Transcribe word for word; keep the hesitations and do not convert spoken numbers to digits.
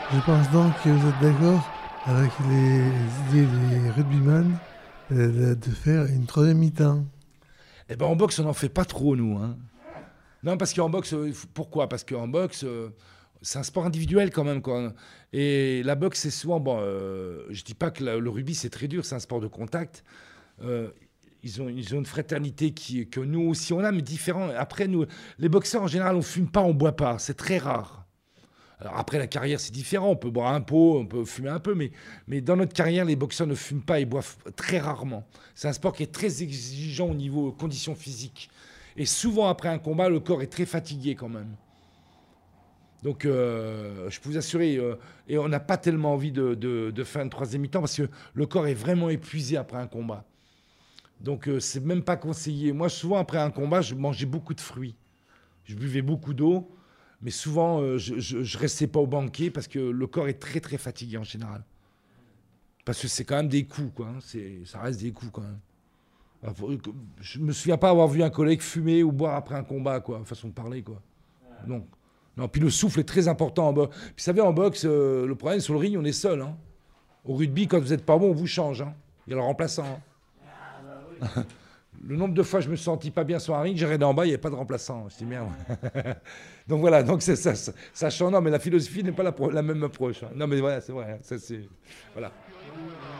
Je pense donc que vous êtes d'accord avec les idées des rugbyman euh, de faire une troisième mi-temps. Eh ben en boxe, on n'en fait pas trop, nous. Hein. Non, parce qu'en boxe, euh, pourquoi? Parce qu'en boxe, euh, c'est un sport individuel quand même, quoi. Et la boxe, c'est souvent, bon, euh, je dis pas que la- le rugby, c'est très dur, c'est un sport de contact. Euh, ils ont, ils ont une fraternité qui, que nous aussi on a, mais différent. Après, nous, les boxeurs, en général, on fume pas, on boit pas. C'est très rare. Alors après, la carrière, c'est différent. On peut boire un pot, on peut fumer un peu, mais, mais dans notre carrière, les boxeurs ne fument pas et boivent très rarement. C'est un sport qui est très exigeant au niveau conditions physiques. Et souvent, après un combat, le corps est très fatigué quand même. Donc, euh, je peux vous assurer, euh, et on n'a pas tellement envie de, de, de faire une troisième mi-temps parce que le corps est vraiment épuisé après un combat. Donc, euh, c'est même pas conseillé. Moi, souvent, après un combat, je mangeais beaucoup de fruits. Je buvais beaucoup d'eau, mais souvent, euh, je, je, je restais pas au banquet parce que le corps est très, très fatigué en général. Parce que c'est quand même des coups, quoi. Hein. C'est, ça reste des coups, quand même. Alors, faut- je me souviens pas avoir vu un collègue fumer ou boire après un combat, quoi. Façon de parler, quoi. Non. Non, puis le souffle est très important en boxe. Puis vous savez, en boxe, euh, le problème, sur le ring, on est seul. Hein. Au rugby, quand vous n'êtes pas bon, on vous change. Hein. Il y a le remplaçant. Hein. Le nombre de fois je me suis senti pas bien sur un ring, j'ai regardé en bas, il n'y avait pas de remplaçant. Je dis merde. Donc voilà, donc c'est ça, ça, ça change. Non, mais la philosophie n'est pas la, pro- la même approche. Hein. Non, mais voilà, c'est vrai. Hein. Ça, c'est, voilà.